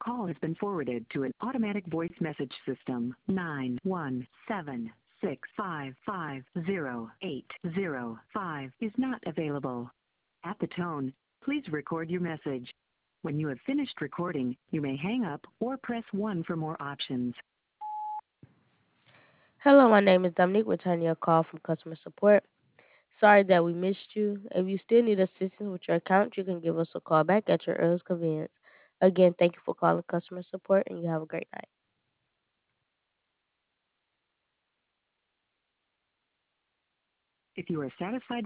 Call has been forwarded to an automatic voice message system. 91765500805 is not available. At the tone, please record your message. When you have finished recording, you may hang up or press 1 for more options. Hello, my name is Dominique, returning your call from customer support. Sorry that we missed you. If you still need assistance with your account, you can give us a call back at your earliest convenience. Again, thank you for calling customer support, and you have a great night. If you are satisfied